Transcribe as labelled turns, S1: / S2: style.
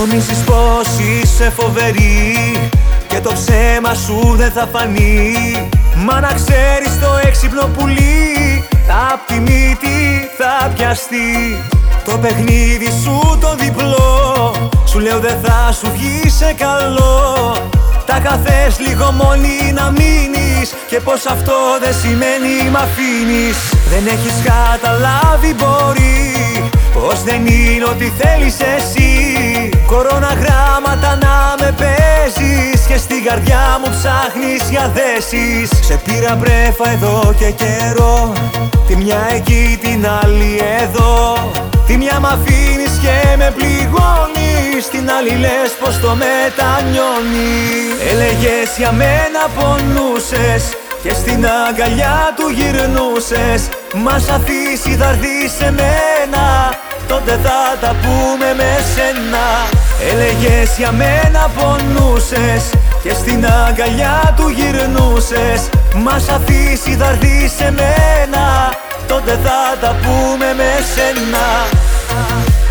S1: Νομίζεις πως είσαι φοβερή και το ψέμα σου δεν θα φανεί. Μα να ξέρεις το έξυπνο πουλί απ' τη μύτη θα πιαστεί. Το παιχνίδι σου το διπλό σου λέω δεν θα σου βγει σε καλό. Τα θες λίγο μόνη να μείνεις και πως αυτό δεν σημαίνει μ' αφήνεις. Δεν έχεις καταλάβει μπορεί πως δεν είναι ό,τι θέλεις εσύ. Κοροναγράμματα να με παίζεις και στην καρδιά μου ψάχνεις για θέσεις. Σε πήρα πρέφα εδώ και καιρό, τη μια εκεί την άλλη εδώ. Τη μια μ' αφήνεις και με πληγώνεις, την άλλη λες πως το μετανιώνει. Έλεγες για μένα πονούσες και στην αγκαλιά του γυρνούσες. Μας αφήσει θα έρθει σε μένα, τότε θα τα πούμε με σένα. Έλεγες για μένα πονούσες και στην αγκαλιά του γυρνούσες. Μας αφήσει θα έρθει σε μένα, τότε θα τα πούμε με σένα.